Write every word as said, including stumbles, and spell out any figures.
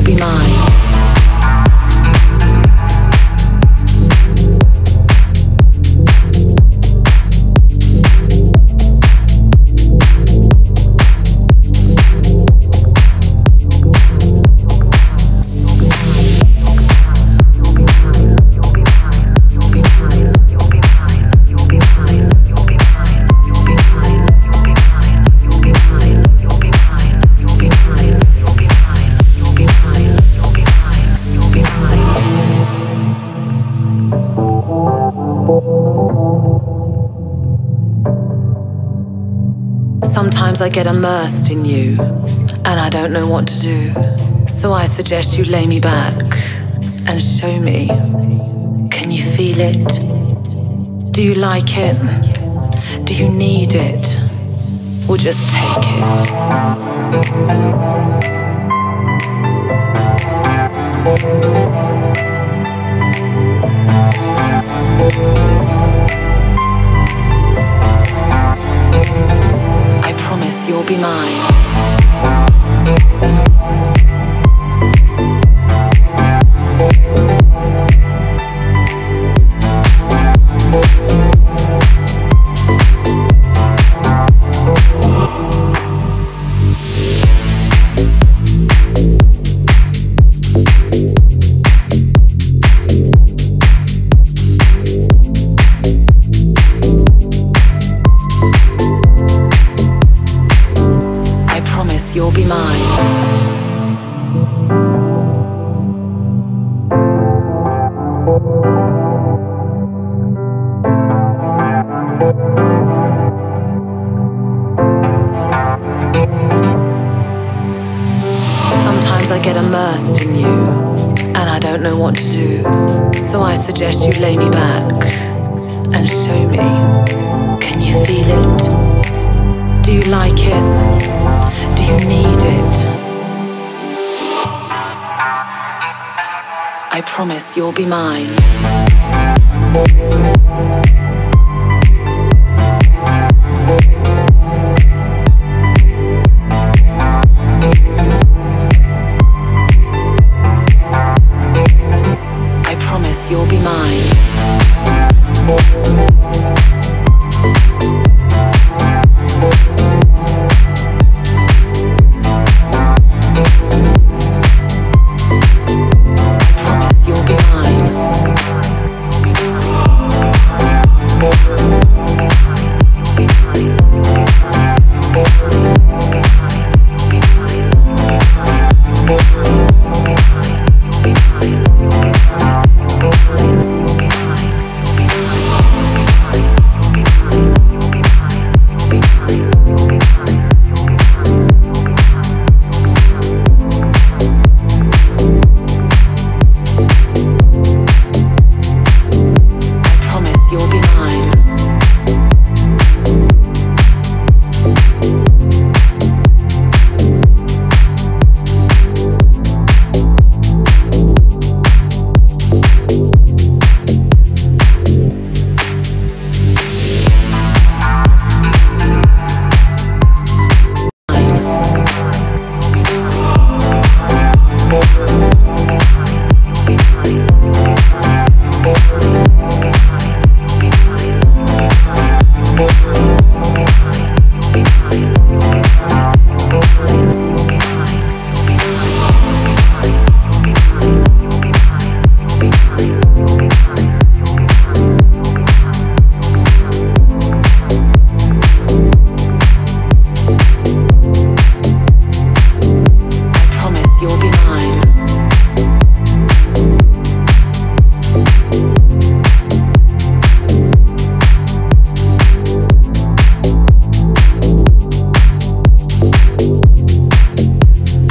be mine. Sometimes I get immersed in you, and I don't know what to do. So I suggest you lay me back and show me. Can you feel it? Do you like it? Do you need it? Or just take it? I promise you'll be mine. You'll be mine. Sometimes I get immersed in you, and I don't know what to do. So I suggest you lay me back and show me. Can you feel it? Do you like it? Do you need it? I promise you'll be mine.